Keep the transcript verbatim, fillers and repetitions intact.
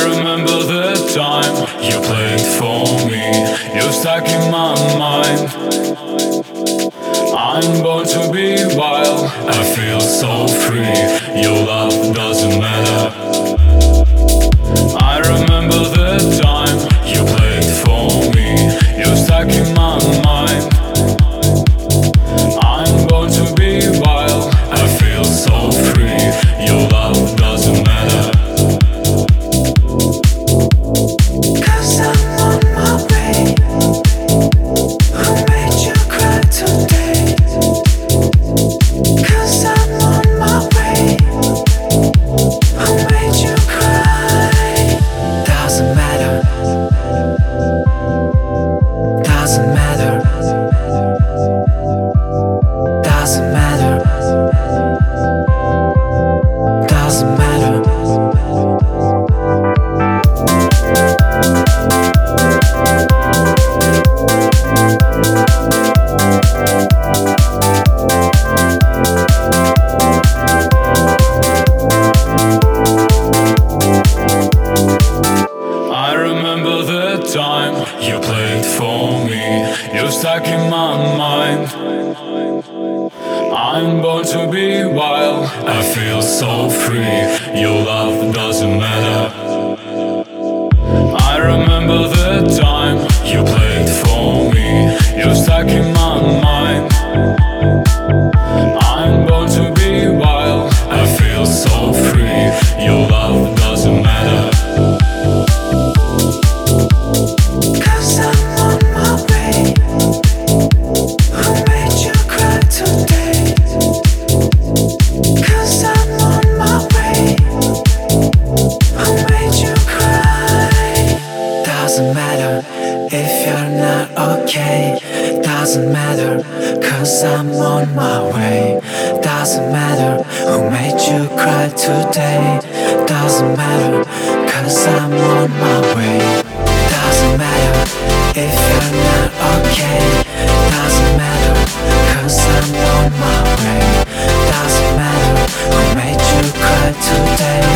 remember the time you played for me. You're stuck in my mind. I'm born to be wild. I feel so free. Your love doesn't matter. I remember the time you played for me. You're stuck in my mind. I'm born to be wild. I feel so free. Your love doesn't matter. Time you played for me. You're stuck in my mind. I'm born to be wild. I feel so free. Your love doesn't matter. I remember the time you played for me. You're stuck in my mind. I'm born to be wild. I feel so free. Your love doesn't matter. Doesn't matter if you're not okay. Doesn't matter, cause I'm on my way. Doesn't matter who made you cry today. Doesn't matter, cause I'm on my way. Doesn't matter if you're not okay. Doesn't matter, cause I'm on my way. Doesn't matter who made you cry today.